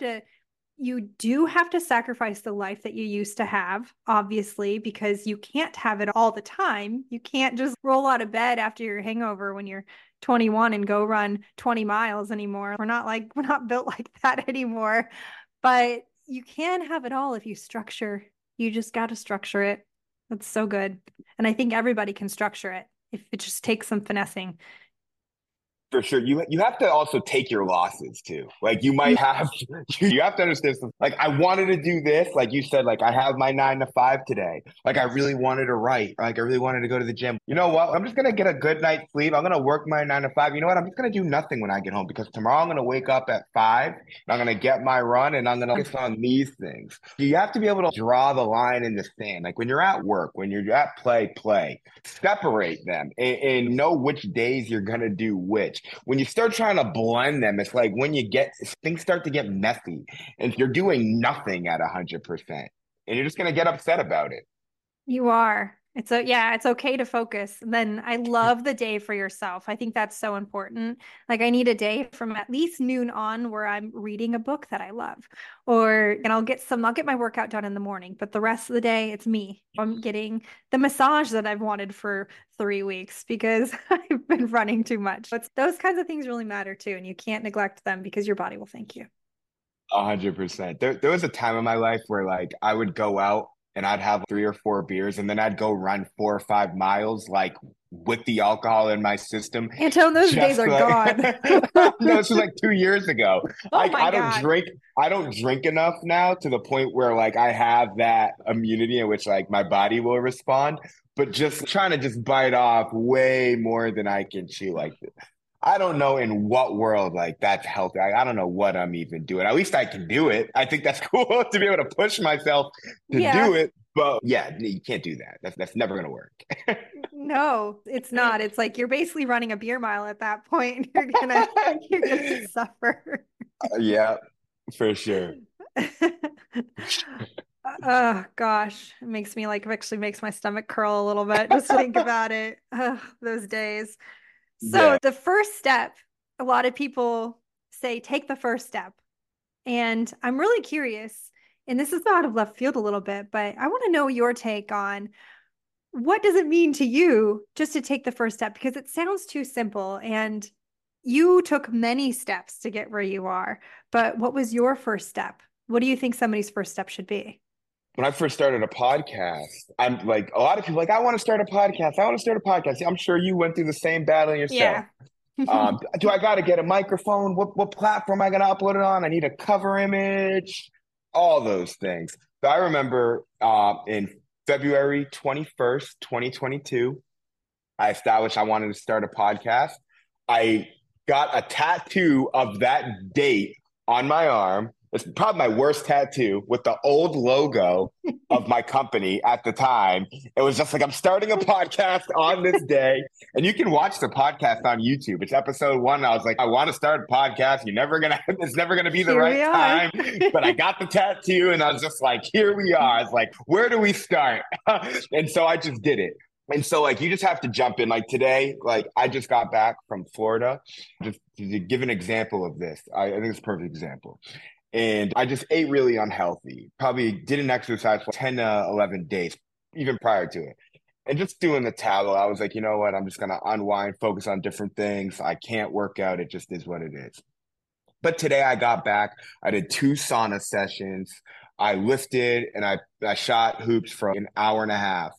you do have to sacrifice the life that you used to have, obviously, because you can't have it all the time. You can't just roll out of bed after your hangover when you're 21 and go run 20 miles anymore. We're not built like that anymore. But you can have it all if you structure. You just got to structure it. That's so good. And I think everybody can structure it if it just takes some finessing. For sure. You have to also take your losses too. Like you might have you have to understand like I wanted to do this. Like you said, like I have my 9 to 5 today. Like I really wanted to write. Like I really wanted to go to the gym. You know what? I'm just gonna get a good night's sleep. I'm gonna work my 9 to 5. You know what? I'm just gonna do nothing when I get home because tomorrow I'm gonna wake up at 5 and I'm gonna get my run and I'm gonna focus on these things. You have to be able to draw the line in the sand. Like when you're at work, when you're at play, separate them and know which days you're gonna do which. When you start trying to blend them, it's like when you get things start to get messy and you're doing nothing at 100%, and you're just going to get upset about it. You are. It's okay to focus. Then I love the day for yourself. I think that's so important. Like I need a day from at least noon on where I'm reading a book that I love. And I'll get my workout done in the morning, but the rest of the day it's me. I'm getting the massage that I've wanted for 3 weeks because I've been running too much. But those kinds of things really matter too, and you can't neglect them because your body will thank you. 100%. There was a time in my life where like I would go out and I'd have 3 or 4 beers and then I'd go run 4 or 5 miles like with the alcohol in my system. Antone, those days Just are like gone. no, this was like 2 years ago. Oh my I don't God. drink. I don't drink enough now to the point where like I have that immunity in which like my body will respond. But just trying to just bite off way more than I can chew. Like I don't know in what world like that's healthy. I don't know what I'm even doing. At least I can do it. I think that's cool to be able to push myself to Yeah. do it. But yeah, you can't do that. That's never gonna work. No, it's not. It's like you're basically running a beer mile at that point. You're gonna suffer. Yeah, for sure. Oh gosh, it makes me like actually makes my stomach curl a little bit just to think about it. Ugh, those days. So Yeah. the first step, a lot of people say take the first step. And I'm really curious, and this is out of left field a little bit, but I want to know your take on what does it mean to you just to take the first step? Because it sounds too simple and you took many steps to get where you are. But what was your first step? What do you think somebody's first step should be? When I first started a podcast, I'm like a lot of people like, I want to start a podcast. I want to start a podcast. I'm sure you went through the same battle yourself. Yeah. Do I got to get a microphone? What platform am I going to upload it on? I need a cover image, all those things. So I remember in February 21st, 2022, I established I wanted to start a podcast. I got a tattoo of that date on my arm. It's probably my worst tattoo with the old logo of my company at the time. It was just like, I'm starting a podcast on this day. And you can watch the podcast on YouTube. It's episode 1. I was like, I want to start a podcast. It's never going to be the Here we right are. time. But I got the tattoo and I was just like, here we are. It's like, where do we start? And so I just did it. And so, like, you just have to jump in. Like today, like I just got back from Florida. Just to give an example of this, I think it's a perfect example. And I just ate really unhealthy. Probably didn't exercise for 10 to 11 days, even prior to it. and just doing the towel. I was like, you know what? I'm just gonna unwind, focus on different things. I can't work out. It just is what it is. But today I got back. I did 2 sauna sessions. I lifted and I shot hoops for an hour and a half.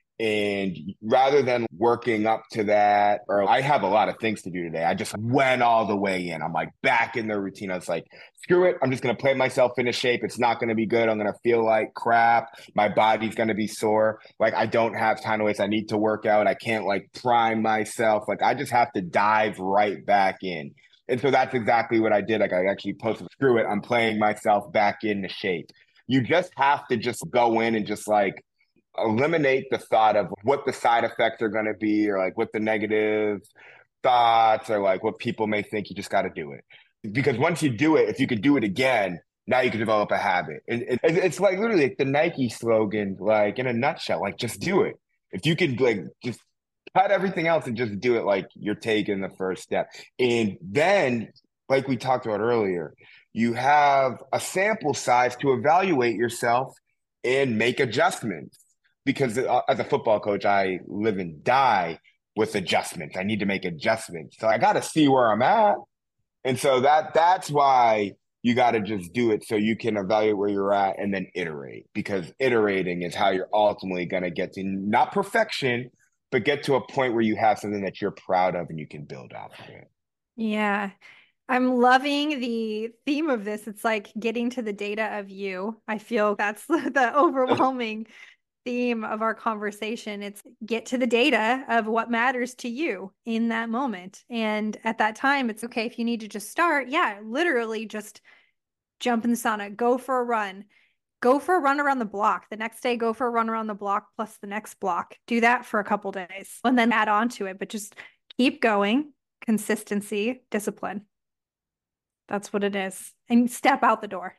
And rather than working up to that, or I have a lot of things to do today, I just went all the way in. I'm like back in the routine. I was like, screw it. I'm just going to play myself into shape. It's not going to be good. I'm going to feel like crap. My body's going to be sore. Like I don't have time to waste. I need to work out. I can't like prime myself. Like I just have to dive right back in. And so that's exactly what I did. Like I actually posted, screw it. I'm playing myself back into shape. You just have to just go in and just like eliminate the thought of what the side effects are going to be or like what the negative thoughts or like what people may think. You just got to do it because once you do it, if you could do it again, now you can develop a habit. It's like literally like the Nike slogan, like in a nutshell, like just do it. If you could like just cut everything else and just do it, like you're taking the first step. And then, like we talked about earlier, you have a sample size to evaluate yourself and make adjustments because as a football coach, I live and die with adjustments. I need to make adjustments. So I got to see where I'm at. And so that's why you got to just do it so you can evaluate where you're at and then iterate because iterating is how you're ultimately going to get to not perfection, but get to a point where you have something that you're proud of and you can build off of it. Yeah. I'm loving the theme of this. It's like getting to the data of you. I feel that's the overwhelming theme of our conversation. It's get to the data of what matters to you in that moment. And at that time, it's okay if you need to just start. Yeah, literally just jump in the sauna, go for a run, go for a run around the block. The next day, go for a run around the block plus the next block. Do that for a couple days and then add on to it, but just keep going. Consistency, discipline. That's what it is. And step out the door.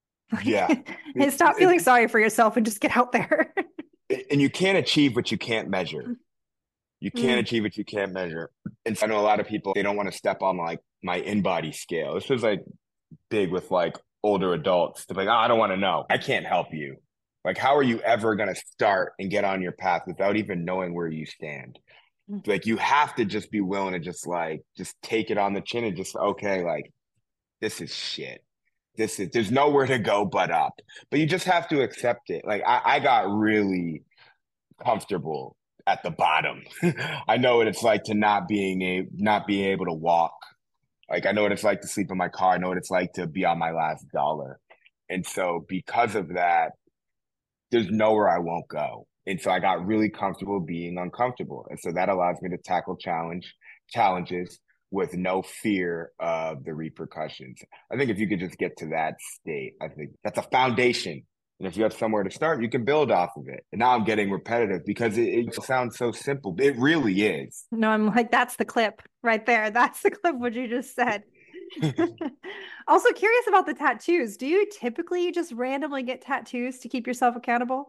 Yeah. And stop feeling sorry for yourself and just get out there. And you can't achieve what you can't measure. You can't Mm. achieve what you can't measure. And so I know a lot of people, they don't want to step on like my in-body scale. This was like big with like older adults. They're like, oh, I don't want to know. I can't help you. Like, how are you ever going to start and get on your path without even knowing where you stand? Like, you have to just be willing to just like, just take it on the chin and just, okay, like, this is shit. There's nowhere to go but up. But you just have to accept it. Like, I got really comfortable at the bottom. I know what it's like to not being able to walk. Like I know what it's like to sleep in my car. I know what it's like to be on my last dollar. And so because of that, there's nowhere I won't go. And so I got really comfortable being uncomfortable. And so that allows me to tackle challenges with no fear of the repercussions. I think if you could just get to that state, I think that's a foundation. And if you have somewhere to start, you can build off of it. And now I'm getting repetitive because it sounds so simple. It really is. No, I'm like, that's the clip right there. That's the clip what you just said. Also curious about the tattoos. Do you typically just randomly get tattoos to keep yourself accountable?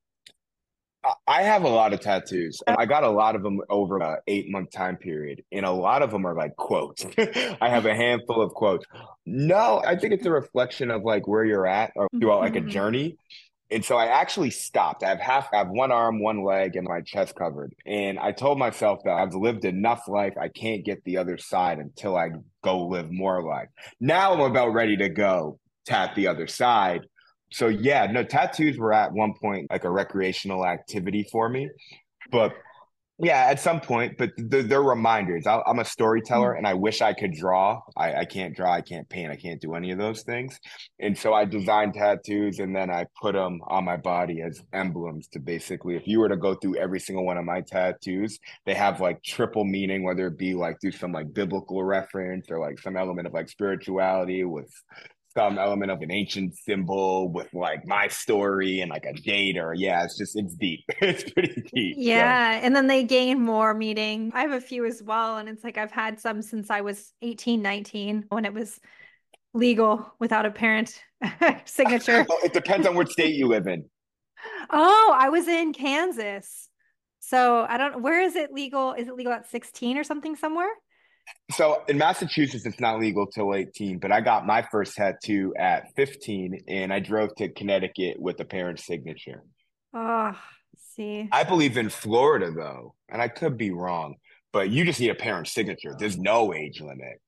I have a lot of tattoos. I got a lot of them over a 8 month time period, and a lot of them are like quotes. I have a handful of quotes. No, I think it's a reflection of like where you're at or throughout like a Mhm. journey. And so I actually stopped. I have one arm, one leg, and my chest covered. And I told myself that I've lived enough life. I can't get the other side until I go live more life. Now I'm about ready to go tap the other side. So yeah, no, tattoos were at one point like a recreational activity for me. But yeah, at some point, but they're reminders. I'm a storyteller and I wish I could draw. I can't draw, I can't paint, I can't do any of those things. And so I designed tattoos and then I put them on my body as emblems to basically, if you were to go through every single one of my tattoos, they have like triple meaning, whether it be like through some like biblical reference or like some element of like spirituality with some element of an ancient symbol with like my story and like a date or yeah, it's deep. It's pretty deep. So Yeah, and then they gain more meaning. I have a few as well, and it's like I've had some since I was 18, 19 when it was legal without a parent signature. well, it depends on which state you live in. Oh, I was in Kansas. So I don't, where is it legal? Is it legal at 16 or something somewhere? So in Massachusetts, it's not legal till 18, but I got my first tattoo at 15 and I drove to Connecticut with a parent's signature. Oh, see. I believe in Florida though, and I could be wrong, but you just need a parent's signature. There's no age limit.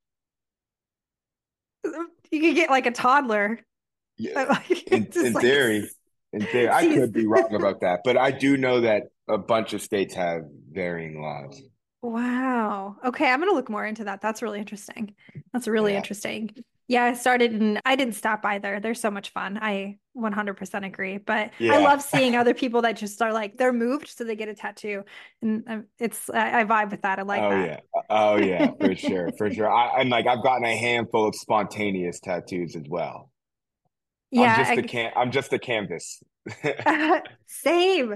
You could get like a toddler. Yeah, Just in like theory, I sees. could be wrong about that, but I do know that a bunch of states have varying laws. Wow. Okay, I'm gonna look more into that. That's really interesting. That's really Yeah, interesting. Yeah, I started and I didn't stop either. They're so much fun. I 100% agree. But I yeah. love seeing other people that just are like they're moved, so they get a tattoo, and I vibe with that. I like Oh that. yeah, oh yeah, for sure, for sure. And like I've gotten a handful of spontaneous tattoos as well. Yeah, I'm just a canvas. same.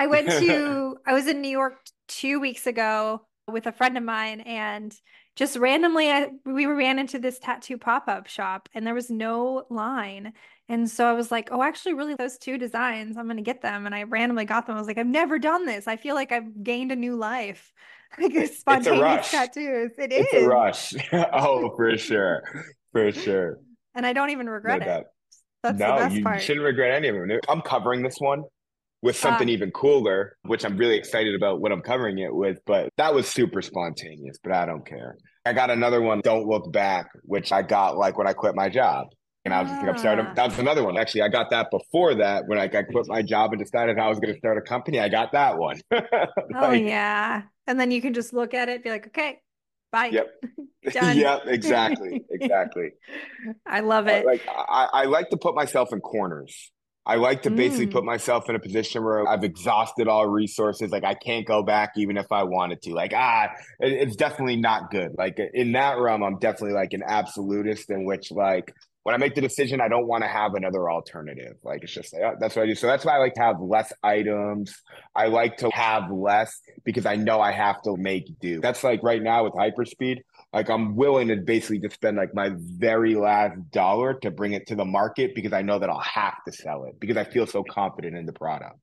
I was in New York 2 weeks ago with a friend of mine, and just randomly, we ran into this tattoo pop-up shop, and there was no line. And so I was like, oh, actually, really, those two designs, I'm going to get them. And I randomly got them. I was like, I've never done this. I feel like I've gained a new life. Like It's a spontaneous rush. tattoos. It It's a is. rush. Oh, for sure, for sure, And I don't even no regret it. doubt. That's the No, best you part. shouldn't regret any of them. I'm covering this one with something Ah, even cooler, which I'm really excited about what I'm covering it with. But that was super spontaneous, but I don't care. I got another one, Don't Look Back, which I got like when I quit my job. And I was just like, I'm starting. ah. That was another one. Actually, I got that before that when I quit my job and decided I was going to start a company. I got that one. Oh Like, yeah. And then you can just look at it, be like, okay, bye. yep. Done. Yep, exactly. Exactly. I love it. Like I like to put myself in corners. I like to basically put Mm. myself in a position where I've exhausted all resources. Like I can't go back even if I wanted to. Like it's definitely not good. Like in that realm, I'm definitely like an absolutist in which like when I make the decision, I don't want to have another alternative. Like it's just like that's what I do. So that's why I like to have less items. I like to have less because I know I have to make do. That's like right now with hyperspeed. Like I'm willing to basically just spend like my very last dollar to bring it to the market because I know that I'll have to sell it because I feel so confident in the product.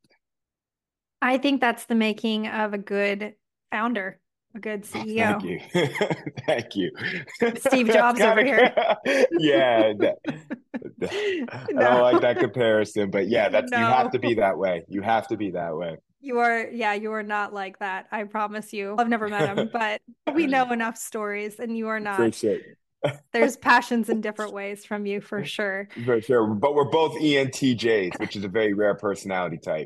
I think that's the making of a good founder, a good Oh, thank CEO. you. Thank you. Steve That's Jobs kind over here. of yeah. I don't No, like that comparison, but yeah, that's you have no. to be that way. You have to be that way. You are not like that. I promise you. I've never met him, but we know enough stories, and you are For not. sure. There's passions in different ways from you for sure. For sure. But we're both ENTJs, which is a very rare personality type.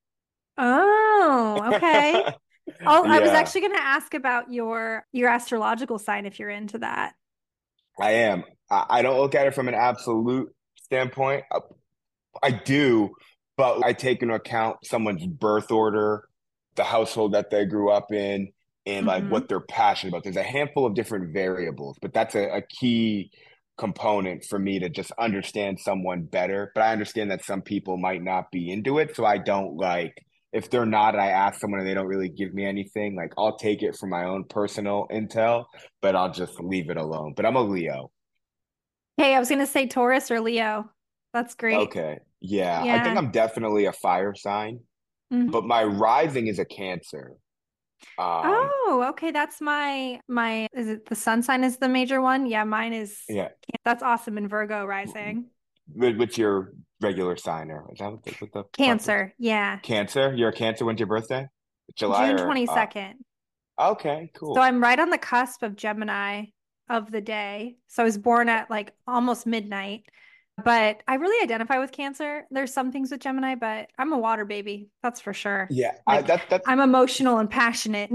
Oh, okay. Oh, I was Yeah, actually going to ask about your astrological sign if you're into that. I am. I don't look at it from an absolute standpoint. I do, but I take into account someone's birth order, the household that they grew up in, and like Hmm. what they're passionate about. There's a handful of different variables, but that's a key component for me to just understand someone better. But I understand that some people might not be into it. So I don't like, if they're not, and I ask someone and they don't really give me anything, like I'll take it for my own personal intel, but I'll just leave it alone. But I'm a Leo. Hey, I was going to say Taurus or Leo. That's great. Okay. Yeah. I think Yeah. I'm definitely a fire sign, Hmm. but my rising is a Cancer. Um, Oh, okay. That's my is it the sun sign is the major one? Yeah, mine is yeah. that's awesome in Virgo rising. What's your regular sign or is that what the fuck is? Cancer. Yeah. Cancer? You're a Cancer. When's your birthday? July June or 22nd. okay, So cool. I'm right on the cusp of Gemini of the day. So I was born at like almost midnight. But I really identify with Cancer. There's some things with Gemini, but I'm a water baby. That's for sure. Yeah, I Like that I'm emotional and passionate.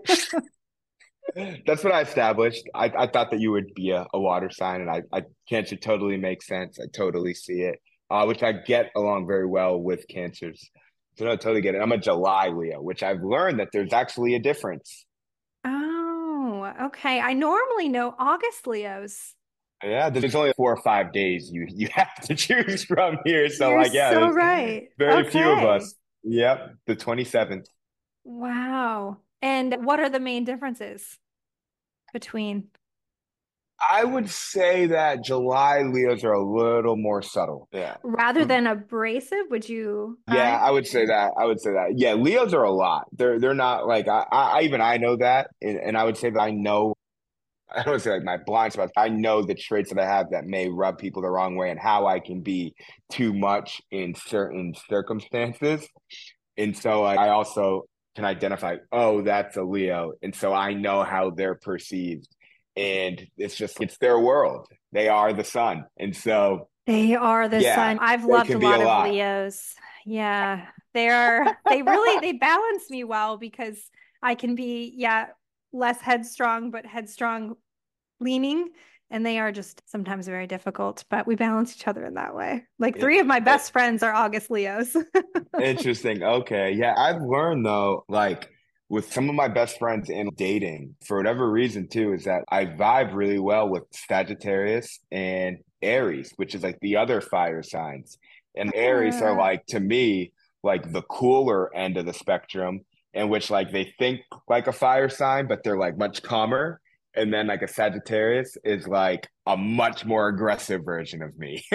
that's what I established. I thought that you would be a water sign, and I Cancer totally makes sense. I totally see it, which I get along very well with Cancers. So no, I totally get it. I'm a July Leo, which I've learned that there's actually a difference. Oh, okay. I normally know August Leos. Yeah, there's only 4 or 5 days you have to choose from here. So You're like, yeah, so there's right. very few of Okay. us. Yep, the 27th. Wow. And what are the main differences between? I would say that July Leos are a little more subtle. Yeah. Rather than abrasive, would you? Yeah, I would say that. I would say that. Yeah, Leos are a lot. They're not like I even I know that, and I would say that I know. I don't want to say like my blind spots. I know the traits that I have that may rub people the wrong way, and how I can be too much in certain circumstances. And so I also can identify, oh, that's a Leo. And so I know how they're perceived. And it's just, it's their world. They are the sun. And so, They are the yeah, sun. I've they loved a can be a lot of lot. Leos. Yeah. They balance me well because I can be, yeah, less headstrong, but headstrong leaning. And they are just sometimes very difficult, but we balance each other in that way. Like It, three of my it, best friends are August Leos. Interesting. Okay. Yeah, I've learned though, like with some of my best friends in dating, for whatever reason too, is that I vibe really well with Sagittarius and Aries, which is like the other fire signs. And Aries are Uh, like, to me, like the cooler end of the spectrum, in which like they think like a fire sign, but they're like much calmer. And then like a Sagittarius is like a much more aggressive version of me.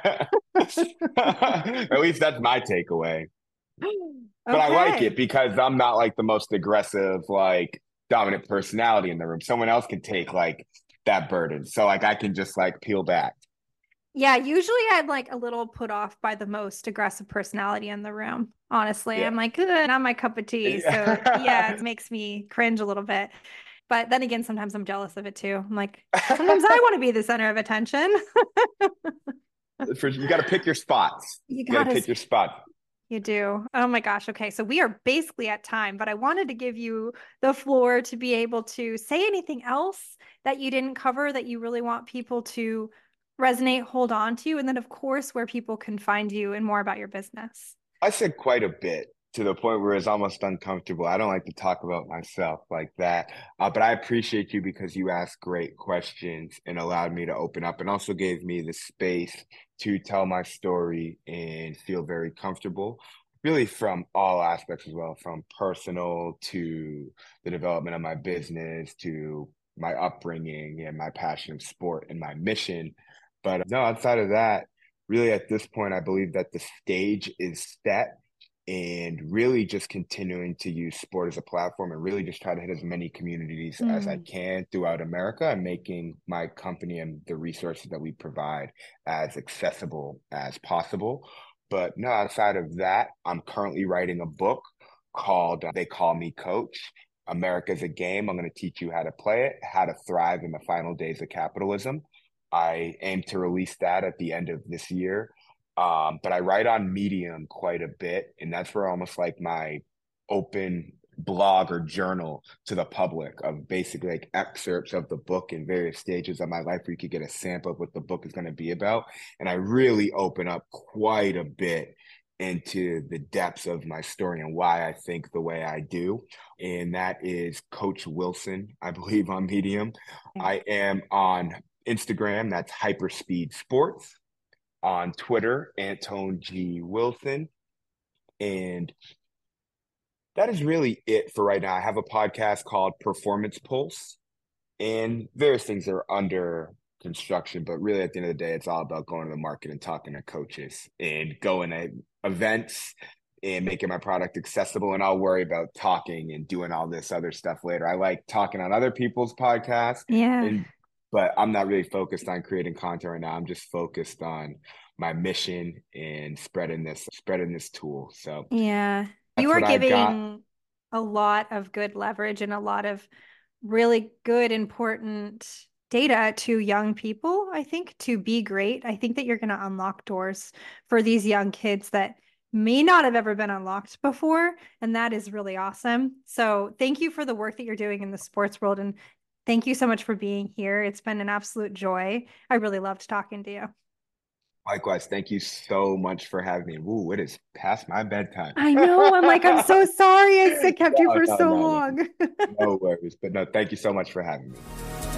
At least that's my takeaway. But I like it okay. because I'm not like the most aggressive, like dominant personality in the room. Someone else can take like that burden. So like I can just like peel back. Yeah, usually I'm like a little put off by the most aggressive personality in the room. Honestly, Yeah. I'm like, not my cup of tea. So yeah, it makes me cringe a little bit. But then again, sometimes I'm jealous of it too. I'm like, sometimes I want to be the center of attention. You got to pick your spots. You You got to gotta, pick your spot. you do. Oh my gosh. Okay. So we are basically at time, but I wanted to give you the floor to be able to say anything else that you didn't cover that you really want people to resonate, hold on to. And then, of course, where people can find you and more about your business. I said quite a bit to the point where it's almost uncomfortable. I don't like to talk about myself like that. But I appreciate you because you asked great questions and allowed me to open up and also gave me the space to tell my story and feel very comfortable, really from all aspects as well, from personal to the development of my business to my upbringing and my passion of sport and my mission. But no, outside of that, really at this point, I believe that the stage is set and really just continuing to use sport as a platform and really just try to hit as many communities as I Mm. can throughout America and making my company and the resources that we provide as accessible as possible. But no, outside of that, I'm currently writing a book called They Call Me Coach. America's a Game. I'm going to teach you how to play it, how to thrive in the final days of capitalism. I aim to release that at the end of this year. But I write on Medium quite a bit, and that's where almost like my open blog or journal to the public of basically like excerpts of the book in various stages of my life where you could get a sample of what the book is going to be about. And I really open up quite a bit into the depths of my story and why I think the way I do. And that is Coach Wilson, I believe, on Medium. I am on Instagram, that's Hyperspeed Sports. On Twitter, Antone G. Wilson. And that is really it for right now. I have a podcast called Performance Pulse, and various things are under construction. But really, at the end of the day, it's all about going to the market and talking to coaches and going to events and making my product accessible. And I'll worry about talking and doing all this other stuff later. I like talking on other people's podcasts, Yeah. and but I'm not really focused on creating content right now. I'm just focused on my mission and spreading this tool. So Yeah. You that's are what I got. giving a lot of good leverage and a lot of really good, important data to young people, I think, to be great. I think that you're going to unlock doors for these young kids that may not have ever been unlocked before. And that is really awesome. So thank you for the work that you're doing in the sports world. And thank you so much for being here. It's been an absolute joy. I really loved talking to you. Likewise, thank you so much for having me. Ooh, it is past my bedtime. I know. I'm like, I'm so sorry I kept you No, for no, so no, no. long. No worries. But no, thank you so much for having me.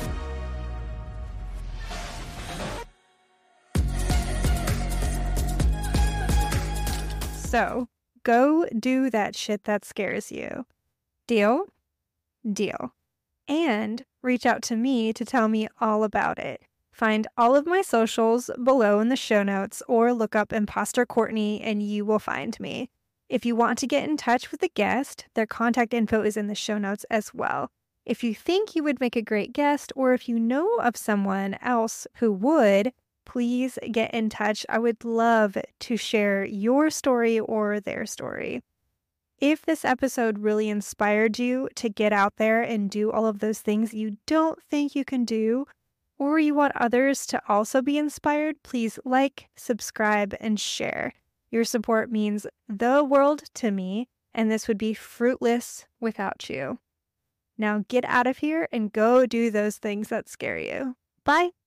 So go do that shit that scares you. Deal? Deal. And reach out to me to tell me all about it. Find all of my socials below in the show notes or look up Imposter Courtney and you will find me. If you want to get in touch with the guest, their contact info is in the show notes as well. If you think you would make a great guest or if you know of someone else who would, please get in touch. I would love to share your story or their story. If this episode really inspired you to get out there and do all of those things you don't think you can do, or you want others to also be inspired, please like, subscribe, and share. Your support means the world to me, and this would be fruitless without you. Now get out of here and go do those things that scare you. Bye.